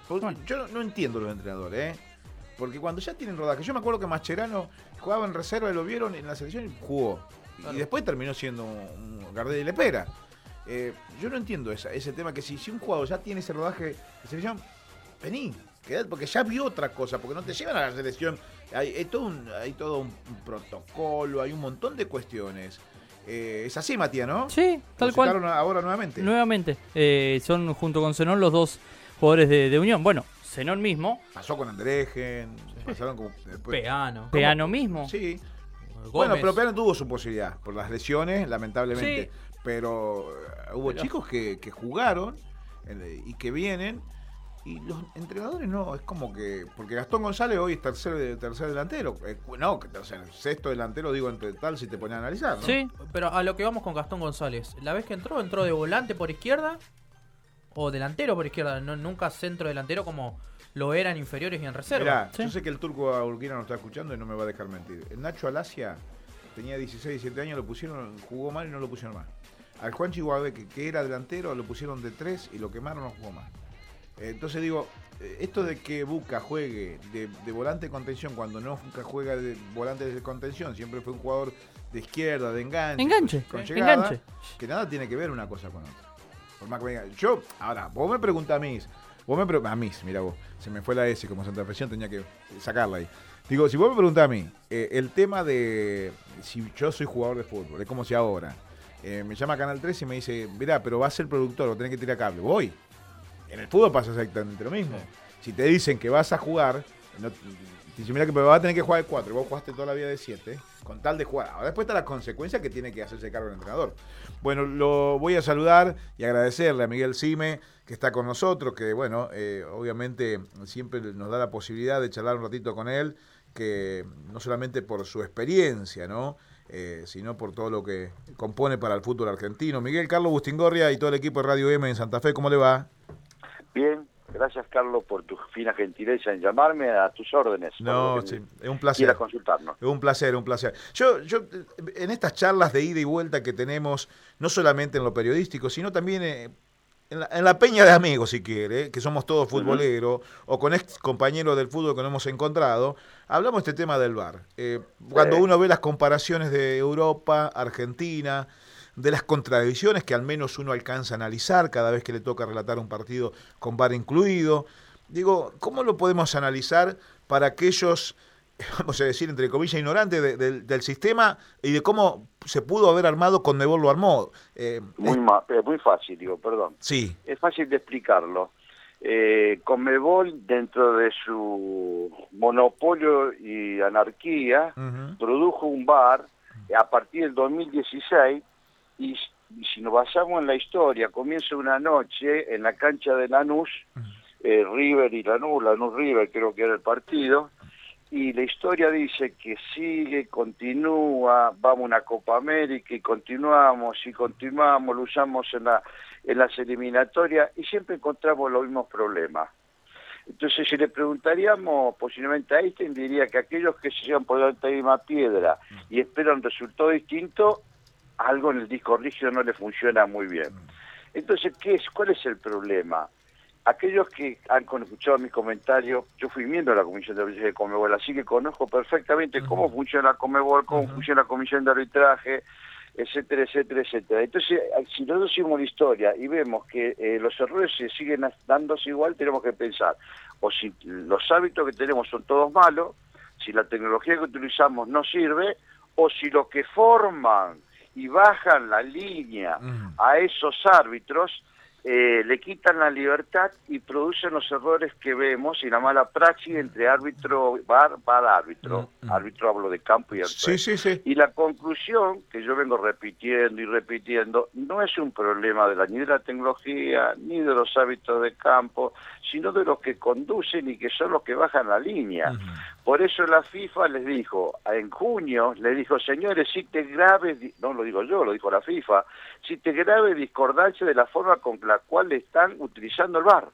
Bueno. Yo no entiendo los entrenadores, porque cuando ya tienen rodaje, yo me acuerdo que Mascherano jugaba en reserva y lo vieron en la selección y jugó. Claro. Y después terminó siendo un Gardel y Lepera. Yo no entiendo ese tema, que si un jugador ya tiene ese rodaje de selección, vení, quedate, porque ya vio otra cosa, porque no te llevan a la selección. Hay todo un protocolo, hay un montón de cuestiones. Es así, Matías, ¿no? Sí, tal cual. Ahora nuevamente. Nuevamente. Son junto con Zenón los dos jugadores de Unión. Bueno, Zenón mismo. Pasó con Andrejen, pasaron con... Después, Peano mismo. Sí. Gómez. Bueno, pero Peano tuvo su posibilidad, por las lesiones, lamentablemente. Sí. Pero hubo chicos que jugaron y que vienen, y los entrenadores no, es como que... Porque Gastón González hoy es tercer delantero. No, sexto delantero, digo, entre tal, si te pones a analizar, ¿no? Sí, pero a lo que vamos con Gastón González. La vez que entró de volante por izquierda o delantero por izquierda, nunca centro delantero como lo eran inferiores y en reserva. Mirá, ¿sí? Yo sé que el turco Urquina nos está escuchando y no me va a dejar mentir. El Nacho Alasia tenía 16, 17 años, lo pusieron, jugó mal y no lo pusieron más. Al Juan Chihuahua, que era delantero, lo pusieron de 3 y lo quemaron, no jugó más. Entonces digo, esto de que Buca juegue de volante de contención cuando nunca juega de volante de contención, siempre fue un jugador de izquierda, de enganche. Con llegada, que nada tiene que ver una cosa con otra. Por más que me diga, ahora, vos me preguntás a mí, mira vos, se me fue la S como Santa Fe, tenía que sacarla ahí. Digo, si vos me preguntás a mí, el tema de si yo soy jugador de fútbol, es como si ahora me llama Canal 3 y me dice, mirá, pero vas a ser productor, o tenés que tirar cable. Voy. En el fútbol pasa exactamente lo mismo. Si te dicen que vas a jugar, te dicen, mira que vas a tener que jugar de 4, y vos jugaste toda la vida de 7, con tal de jugar. Ahora después está la consecuencia que tiene que hacerse cargo el entrenador. Bueno, lo voy a saludar y agradecerle a Miguel Sime, que está con nosotros, que bueno, obviamente siempre nos da la posibilidad de charlar un ratito con él, que no solamente por su experiencia, ¿no? Sino por todo lo que compone para el fútbol argentino. Miguel, Carlos Bustingorria y todo el equipo de Radio M en Santa Fe, ¿cómo le va? Bien, gracias Carlos por tu fina gentileza en llamarme, a tus órdenes. No, sí, es un placer. Quieras consultarnos. Es un placer. Yo en estas charlas de ida y vuelta que tenemos, no solamente en lo periodístico, sino también en la peña de amigos, si quiere, que somos todos futboleros, o con ex compañeros del fútbol que nos hemos encontrado, hablamos de este tema del VAR. Cuando uno ve las comparaciones de Europa, Argentina, de las contradicciones que al menos uno alcanza a analizar cada vez que le toca relatar un partido con VAR incluido, digo, ¿cómo lo podemos analizar para aquellos, vamos a decir, entre comillas, ignorantes del sistema y de cómo se pudo haber armado con Conmebol lo armó? Muy fácil, perdón. Sí. Es fácil de explicarlo. Conmebol, dentro de su monopolio y anarquía, produjo un VAR a partir del 2016, y si nos basamos en la historia, comienza una noche en la cancha de Lanús, River y Lanús River creo que era el partido, y la historia dice que sigue, continúa, vamos a una Copa América y continuamos, lo usamos en las eliminatorias y siempre encontramos los mismos problemas. Entonces, si le preguntaríamos posiblemente a Einstein, diría que aquellos que se llevan por la misma piedra y esperan resultados distintos, algo en el disco rígido no le funciona muy bien. Entonces, ¿cuál es el problema? Aquellos que han escuchado mis comentarios, yo fui miembro de la Comisión de Arbitraje de Conmebol, así que conozco perfectamente cómo funciona Conmebol, cómo funciona la Comisión de Arbitraje, etcétera, etcétera, etcétera. Entonces, si nosotros seguimos la historia y vemos que los errores se siguen dándose igual, tenemos que pensar, o si los hábitos que tenemos son todos malos, si la tecnología que utilizamos no sirve, o si los que forman y bajan la línea a esos árbitros le quitan la libertad y producen los errores que vemos y la mala praxis entre árbitro, VAR, árbitro. Árbitro hablo de campo y árbitro. Sí. Y la conclusión, que yo vengo repitiendo, no es un problema ni de la tecnología, ni de los hábitos de campo, sino de los que conducen y que son los que bajan la línea. Por eso la FIFA les dijo, en junio, les dijo, señores, si te grave, no lo digo yo, lo dijo la FIFA, si te grave discordancia de la forma con la cual están utilizando el VAR.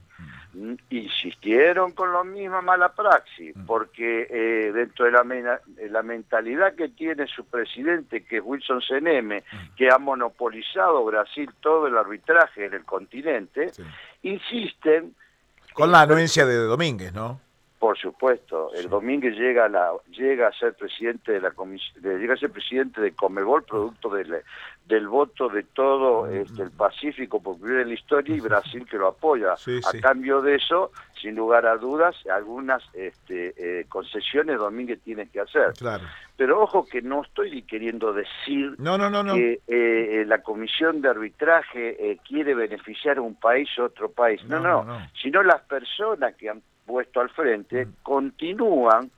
Insistieron con la misma mala praxis, porque dentro de la mentalidad que tiene su presidente, que es Wilson Seneme, que ha monopolizado Brasil todo el arbitraje en el continente, insisten Con la anuencia de Domínguez, ¿no? Por supuesto, el Sí. Domínguez llega a ser presidente de la llega a ser presidente de Conmebol, producto del voto de todo el Pacífico por primera en la historia, y Brasil que lo apoya. Sí, A sí. cambio de eso, sin lugar a dudas, algunas concesiones Domínguez tiene que hacer. Claro. Pero ojo que no estoy queriendo decir No. que la comisión de arbitraje quiere beneficiar a un país o otro país. No. Sino las personas que han puesto al frente continúan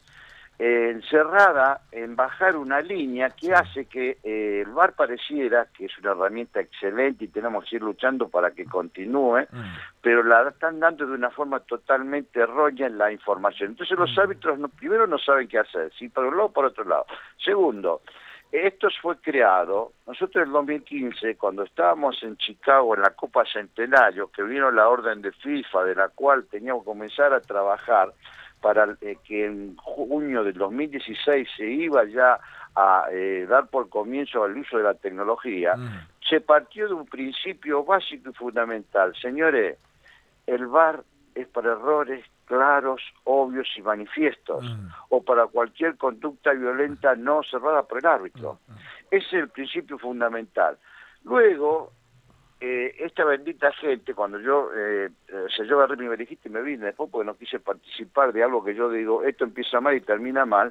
encerrada en bajar una línea que hace que el VAR pareciera que es una herramienta excelente y tenemos que ir luchando para que continúe, pero la están dando de una forma totalmente errónea en la información. Entonces los árbitros primero no saben qué hacer, si por un lado o por otro lado. Segundo, esto fue creado, nosotros en el 2015, cuando estábamos en Chicago en la Copa Centenario, que vino la orden de FIFA, de la cual teníamos que comenzar a trabajar para que en junio del 2016 se iba ya a dar por comienzo al uso de la tecnología, se partió de un principio básico y fundamental. Señores, el VAR es para errores claros, obvios y manifiestos, o para cualquier conducta violenta no observada por el árbitro. Ese es el principio fundamental. Luego, esta bendita gente, cuando yo agarré mi valijita y me vine después porque no quise participar de algo que yo digo, esto empieza mal y termina mal,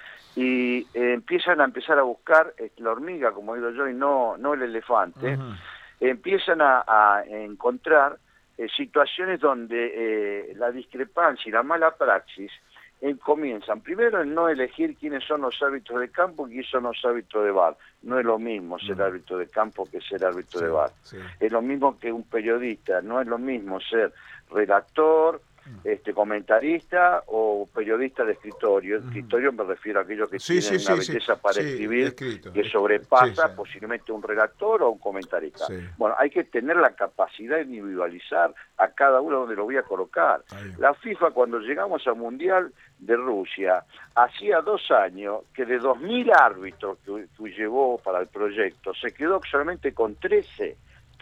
y empiezan a buscar la hormiga, como digo yo, y no el elefante, empiezan a encontrar situaciones donde la discrepancia y la mala praxis comienzan primero en no elegir quiénes son los árbitros de campo y quiénes son los árbitros de VAR. No es lo mismo ser árbitro de campo que ser árbitro de VAR. Es lo mismo que un periodista, no es lo mismo ser redactor, comentarista o periodista de escritorio. Escritorio me refiero a aquellos que tienen una belleza para escribir que sobrepasa posiblemente un redactor o un comentarista. Bueno, hay que tener la capacidad de individualizar a cada uno donde lo voy a colocar. La FIFA, cuando llegamos al Mundial de Rusia, hacía 2 años que de 2.000 árbitros que llevó para el proyecto, se quedó solamente con 13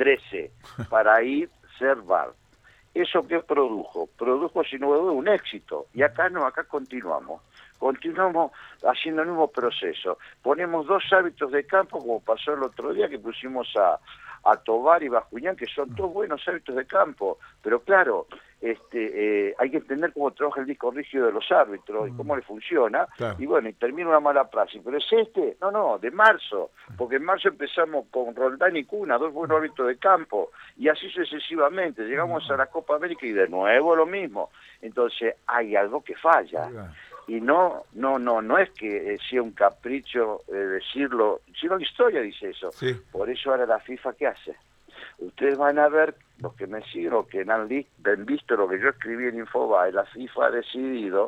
para ir ser VAR. ¿Eso qué produjo? Produjo, sin duda, un éxito. Y acá no, acá continuamos haciendo el mismo proceso. Ponemos 2 árbitros de campo, como pasó el otro día, que pusimos a Tobar y Bascuñán, que son 2 buenos árbitros de campo. Pero claro, hay que entender cómo trabaja el disco rígido de los árbitros y cómo le funciona. Y bueno, y termina una mala praxis. Pero es de marzo. Porque en marzo empezamos con Roldán y Cuna, 2 buenos árbitros de campo. Y así sucesivamente. Llegamos a la Copa América y de nuevo lo mismo. Entonces hay algo que falla. Y no es que sea un capricho decirlo, sino la historia dice eso. Por eso ahora la FIFA, ¿qué hace? Ustedes van a ver, los que me siguen, los que han visto lo que yo escribí en Infobae, la FIFA ha decidido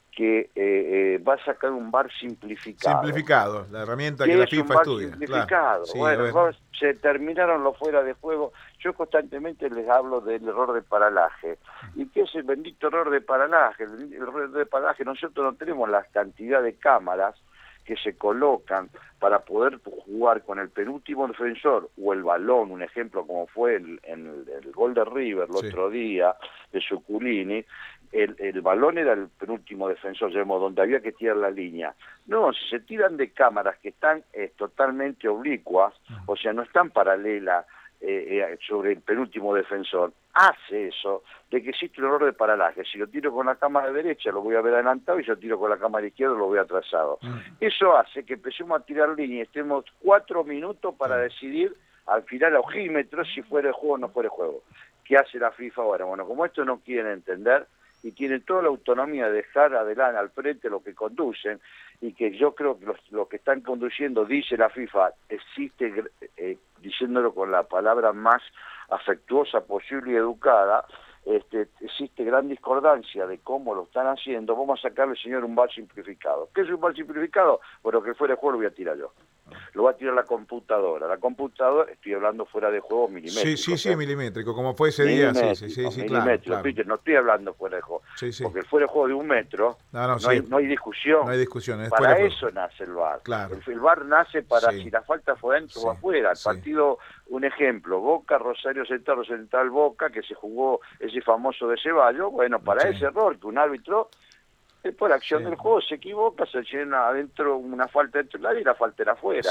que va a sacar un VAR simplificado. Simplificado, la herramienta que la FIFA estudia. Simplificado. Se terminaron los fuera de juego. Yo constantemente les hablo del error de paralaje. ¿Y qué es el bendito error de paralaje? El error de paralaje, nosotros no tenemos la cantidad de cámaras que se colocan para poder jugar con el penúltimo defensor o el balón, un ejemplo como fue en el gol de River el otro día de Suculini. El balón era el penúltimo defensor, digamos, donde había que tirar la línea. No, si se tiran de cámaras que están totalmente oblicuas, o sea, no están paralelas sobre el penúltimo defensor, hace eso de que existe un error de paralaje. Si lo tiro con la cámara derecha lo voy a ver adelantado y si lo tiro con la cámara izquierda lo voy atrasado. Eso hace que empecemos a tirar línea y estemos 4 minutos para decidir al final a ojímetro si fuera el juego o no fuera el juego. ¿Qué hace la FIFA ahora? Bueno, como esto no quieren entender y tienen toda la autonomía de dejar adelante al frente lo que conducen, y que yo creo que los que están conduciendo, dice la FIFA, existe, diciéndolo con la palabra más afectuosa posible y educada, existe gran discordancia de cómo lo están haciendo. Vamos a sacarle, señor, un VAR simplificado. ¿Qué es un VAR simplificado? Bueno, que fuera de juego lo voy a tirar yo. lo va a tirar la computadora. La computadora, estoy hablando fuera de juego milimétrico. Sí, milimétrico, como fue ese día, sí, claro. Peter, no estoy hablando fuera de juego, porque el fuera de juego de 1 metro, no hay discusión. No hay discusión. Para eso nace el VAR. Claro. El VAR nace para si la falta fue dentro o afuera. El partido, un ejemplo, Boca, Rosario Central Boca, que se jugó ese famoso de Ceballos, bueno, para ese error que un árbitro, por acción del juego, se equivoca, se llena adentro una falta dentro del área y la falta era afuera.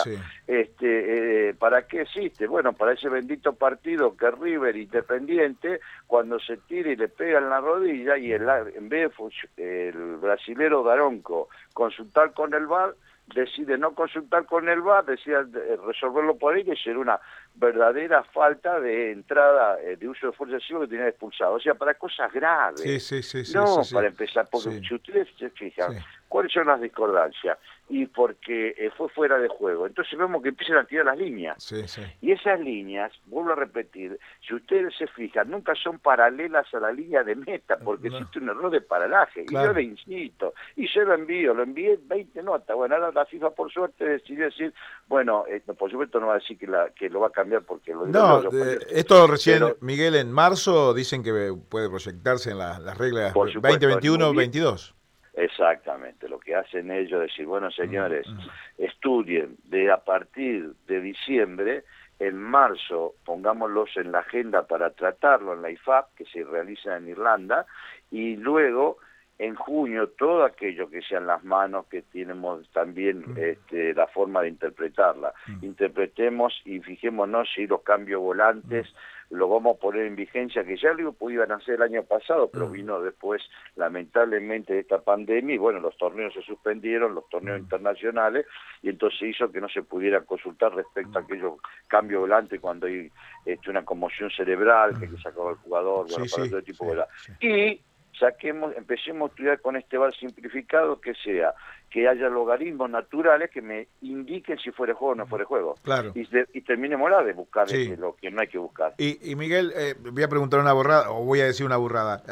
¿Para qué existe? Bueno, para ese bendito partido que River Independiente, cuando se tira y le pega en la rodilla y en vez de el brasilero Daronco consultar con el VAR, decide no consultar con el VAR, decide resolverlo por ahí, que será una verdadera falta de entrada de uso de fuerza excesiva que tenía expulsado. O sea, para cosas graves. Para empezar, porque si ustedes se fijan, ¿cuáles son las discordancias? Y porque fue fuera de juego. Entonces vemos que empiezan a tirar las líneas. Y esas líneas, vuelvo a repetir, si ustedes se fijan, nunca son paralelas a la línea de meta, porque existe un error de paralaje. Claro. Y yo le insisto, y yo lo envié 20 notas. Bueno, ahora la FIFA por suerte decidió decir, bueno, por supuesto no va a decir que lo va a cambiar porque lo digo esto recién, pero, Miguel, en marzo dicen que puede proyectarse en las reglas 2021-22. Exactamente, lo que hacen ellos es decir, bueno señores, estudien a partir de diciembre, en marzo pongámoslos en la agenda para tratarlo en la IFAB, que se realiza en Irlanda, y luego en junio todo aquello que sean las manos, que tenemos también la forma de interpretarla. Interpretemos y fijémonos si los cambios volantes lo vamos a poner en vigencia, que ya lo iban a hacer el año pasado, pero vino después, lamentablemente, de esta pandemia, y bueno, los torneos se suspendieron, los torneos internacionales, y entonces hizo que no se pudiera consultar respecto a aquellos cambios volantes cuando hay una conmoción cerebral, que sacaba el jugador, bueno, para todo tipo de... Y empecemos a estudiar con este VAR simplificado, que haya logaritmos naturales que me indiquen si fuera juego o no fuera juego. Claro. Y terminemos de buscar lo que no hay que buscar. Y Miguel, voy a preguntar una burrada, o voy a decir una burrada.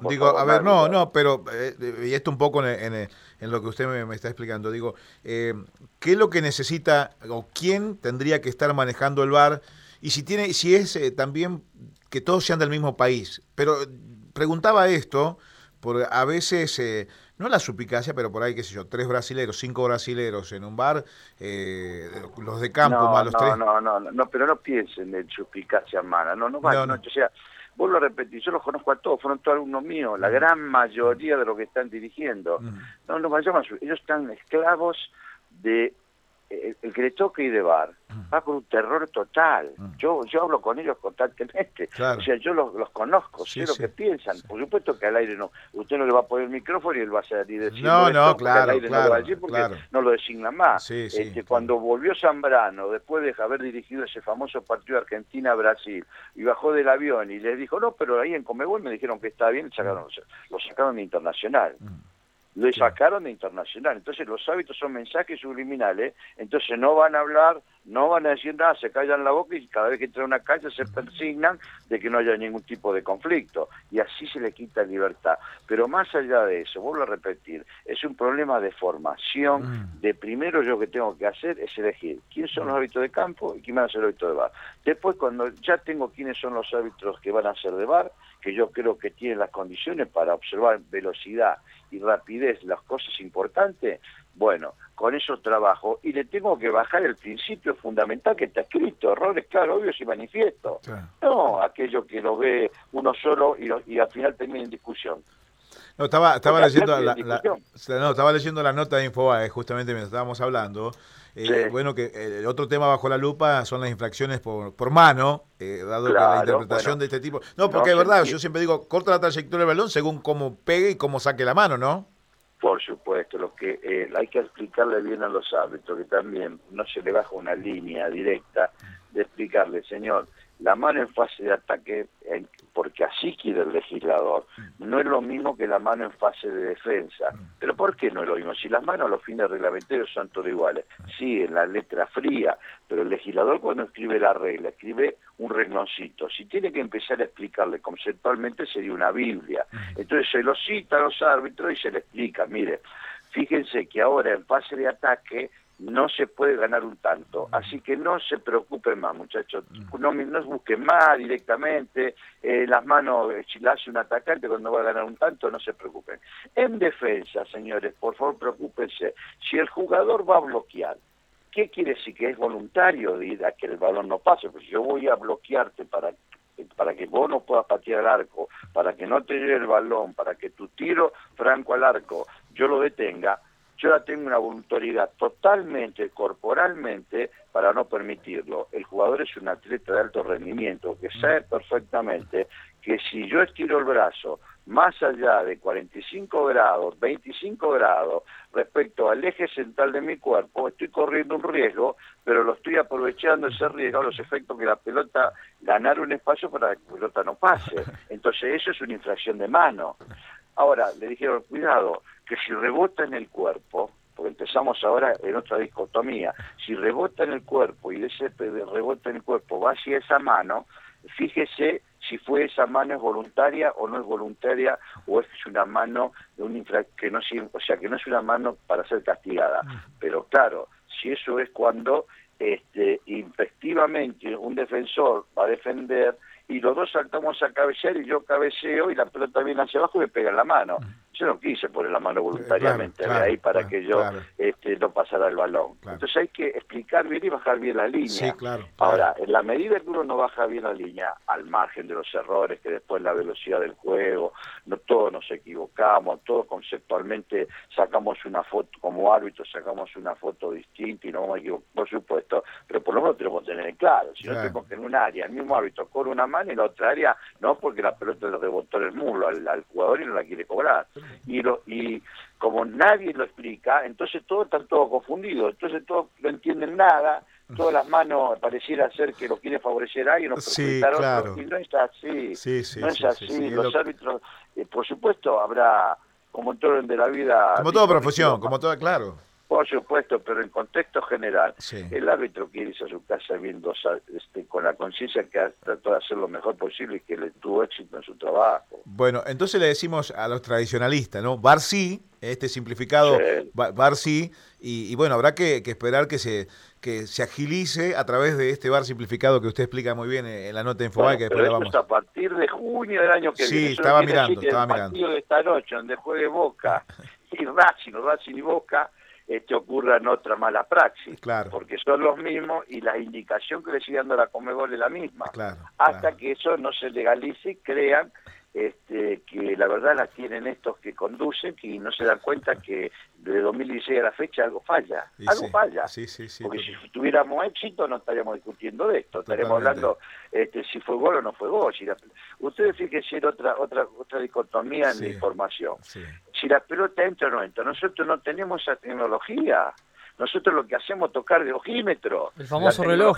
Pero y esto un poco en lo que usted me está explicando. Digo, ¿qué es lo que necesita o quién tendría que estar manejando el VAR? Y si es también que todos sean del mismo país. Pero preguntaba esto, porque a veces, no la suspicacia, pero por ahí, qué sé yo, 3 brasileros, 5 brasileros en un bar, los de campo más los 3. No, pero no piensen en suspicacia humana, o sea, vuelvo a repetir, yo los conozco a todos, fueron todos alumnos míos, la gran mayoría de los que están dirigiendo. No nos vayamos, ellos están esclavos de... El que le toque ir de VAR va con un terror total. Yo hablo con ellos constantemente. Claro. O sea, yo los conozco, sé lo que piensan. Por supuesto que al aire no. Usted no le va a poner el micrófono y él va a salir diciendo claro, al aire no lo va a decir porque no lo designa más. Cuando volvió Zambrano, después de haber dirigido ese famoso partido Argentina-Brasil, y bajó del avión y le dijo, no, pero ahí en Conmebol me dijeron que estaba bien, lo sacaron de Internacional. Lo sacaron de Internacional. Entonces los hábitos son mensajes subliminales, entonces no van a hablar, no van a decir nada, se callan la boca y cada vez que entran a una calle se persignan de que no haya ningún tipo de conflicto. Y así se le quita libertad. Pero más allá de eso, vuelvo a repetir, es un problema de formación. De primero yo lo que tengo que hacer es elegir quién son los árbitros de campo y quién van a ser los árbitros de VAR. Después, cuando ya tengo quiénes son los árbitros que van a ser de VAR, que yo creo que tienen las condiciones para observar velocidad y rapidez, las cosas importantes, bueno, con eso trabajo y le tengo que bajar el principio fundamental que está escrito, errores claros, obvios y manifiesto. No aquello que lo ve uno solo y al final termina en discusión. No, estaba leyendo la nota de Infobae, justamente mientras estábamos hablando. Bueno, que el otro tema bajo la lupa son las infracciones por mano, dado que la interpretación de este tipo... No, porque es verdad, yo siempre digo, corta la trayectoria del balón según cómo pegue y cómo saque la mano, ¿no? Por supuesto, lo que hay que explicarle bien a los árbitros, que también no se le baja una línea directa de explicarle, señor, la mano en fase de ataque, porque así quiere el legislador, no es lo mismo que la mano en fase de defensa. ¿Pero por qué no es lo mismo? Si las manos a los fines reglamentarios son todas iguales. Sí, en la letra fría, pero el legislador cuando escribe la regla, escribe un rengloncito. Si tiene que empezar a explicarle conceptualmente, sería una Biblia. Entonces se lo cita a los árbitros y se le explica, mire, fíjense que ahora en fase de ataque no se puede ganar un tanto. Así que no se preocupen más, muchachos. No busquen más directamente. Las manos, si la hace un atacante cuando va a ganar un tanto, no se preocupen. En defensa, señores, por favor, preocúpense. Si el jugador va a bloquear, ¿qué quiere decir? Que es voluntario de ir a que el balón no pase. Pues yo voy a bloquearte para que vos no puedas patear al arco, para que no te llegue el balón, para que tu tiro franco al arco yo lo detenga. Yo ya tengo una voluntariedad totalmente, corporalmente, para no permitirlo. El jugador es un atleta de alto rendimiento que sabe perfectamente que si yo estiro el brazo más allá de 45 grados, 25 grados, respecto al eje central de mi cuerpo, estoy corriendo un riesgo, pero lo estoy aprovechando ese riesgo a los efectos que la pelota, ganar un espacio para que la pelota no pase. Entonces eso es una infracción de mano. Ahora, le dijeron, cuidado, que si rebota en el cuerpo, porque empezamos ahora en otra dicotomía, si rebota en el cuerpo y de ese rebota en el cuerpo va hacia esa mano, fíjese si fue esa mano es voluntaria o no es voluntaria, o es una mano de un que no, o sea, que no es una mano para ser castigada. Pero claro, si eso es cuando efectivamente un defensor va a defender y los dos saltamos a cabecear y yo cabeceo y la pelota viene hacia abajo y me pega en la mano. Yo no quise poner la mano voluntariamente de ahí para que yo no pasara el balón. Entonces hay que explicar bien y bajar bien la línea. Sí, claro. Ahora, en la medida que uno no baja bien la línea, al margen de los errores, que después la velocidad del juego, no todos nos equivocamos, todos conceptualmente sacamos una foto, como árbitro sacamos una foto distinta y no vamos a equivocar, por supuesto, pero por lo menos tenemos que tener en claro. Si no tenemos que en un área el mismo árbitro corre una mano y en la otra área no, porque la pelota le rebotó en el muslo al jugador y no la quiere cobrar. Y como nadie lo explica, entonces todos están todos confundidos, entonces todos no entienden nada, todas las manos pareciera ser que lo quiere favorecer a alguien o perjudicar a otro, y no es así, no es así. Los árbitros, por supuesto, habrá, como en todo en de la vida... Como toda profesión, como toda, claro. Por supuesto, pero en contexto general, el árbitro quiere irse a su casa viendo con la conciencia que ha tratado de hacer lo mejor posible y que le tuvo éxito en su trabajo. Bueno, entonces le decimos a los tradicionalistas, ¿no? VAR sí, simplificado, VAR sí, y bueno, habrá que esperar que se agilice a través de este VAR simplificado que usted explica muy bien en la nota de Infobae, que después la vamos. A partir de junio del año que viene. Sí, estaba mirando. El partido de esta noche, donde juegue Boca y Racing y Boca, ocurran otra mala praxis, porque son los mismos y la indicación que le sigue dando la Conmebol es la misma, hasta que eso no se legalice y crean que la verdad la tienen estos que conducen y no se dan cuenta que de 2016 a la fecha algo falla, porque si tuviéramos éxito no estaríamos discutiendo de esto, estaríamos hablando si fue gol o no fue gol. Ustedes fíjense en otra dicotomía en la información. Si la pelota entra o no entra, nosotros no tenemos esa tecnología. Nosotros lo que hacemos es tocar de ojímetro. El famoso reloj.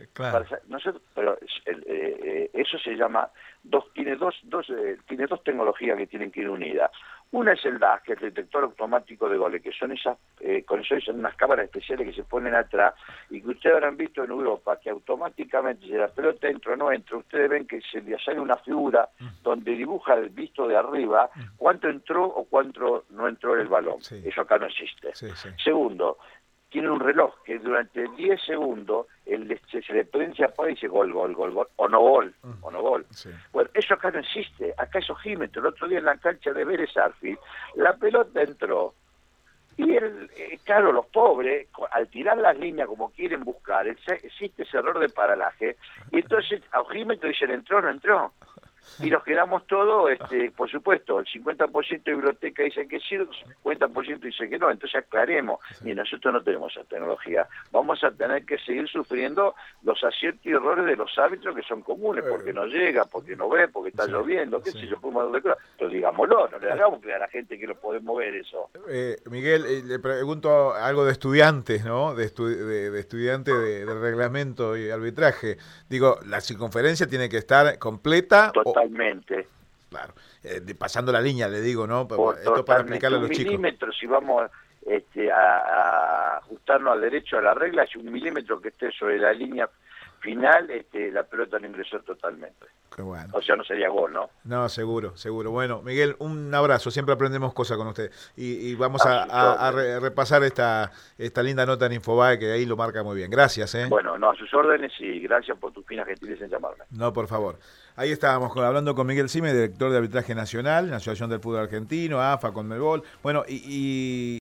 Pero eso se llama, tiene dos tecnologías que tienen que ir unidas. Una es el DAS, que es el detector automático de goles, que son con eso son unas cámaras especiales que se ponen atrás y que ustedes habrán visto en Europa, que automáticamente, si la pelota entra o no entra, ustedes ven que se le sale una figura donde dibuja el visto de arriba cuánto entró o cuánto no entró en el balón. Eso acá no existe. Segundo, tiene un reloj que durante 10 segundos se le prende, se apaga y dice gol, o no gol. Bueno, eso acá no existe, acá es ojímetro. El otro día en la cancha de Vélez Arfield, la pelota entró y claro, los pobres, al tirar las líneas como quieren buscar, existe ese error de paralaje, y entonces a ojímetro dicen entró o no entró. Y nos quedamos todos, por supuesto, el 50% de biblioteca dicen que sí, el 50% dice que no, entonces aclaremos, y nosotros no tenemos esa tecnología, vamos a tener que seguir sufriendo los aciertos y errores de los árbitros que son comunes, porque no llega, porque no ve, porque está lloviendo, qué sé yo, pero digámoslo, no le hagamos creer a la gente que lo podemos ver eso. Miguel, le pregunto algo de estudiantes, ¿no? De estudiantes de reglamento y arbitraje. Digo, la circunferencia tiene que estar completa. Totalmente. Claro, pasando la línea, le digo, ¿no? Esto para explicarle a los chicos. 1 milímetro, si vamos a ajustarnos al derecho a la regla, es 1 milímetro que esté sobre la línea final la pelota no ingresó totalmente. Qué bueno. O sea, no sería gol, ¿no? No, seguro, seguro. Bueno, Miguel, un abrazo. Siempre aprendemos cosas con usted. Y vamos a repasar esta linda nota en Infobae, que ahí lo marca muy bien. Gracias, ¿eh? Bueno, no, a sus órdenes y gracias por tus finas gentileza en llamarme. No, por favor. Ahí estábamos hablando con Miguel Sime, director de Arbitraje Nacional, la Asociación del Fútbol Argentino, AFA, Conmebol. Bueno, y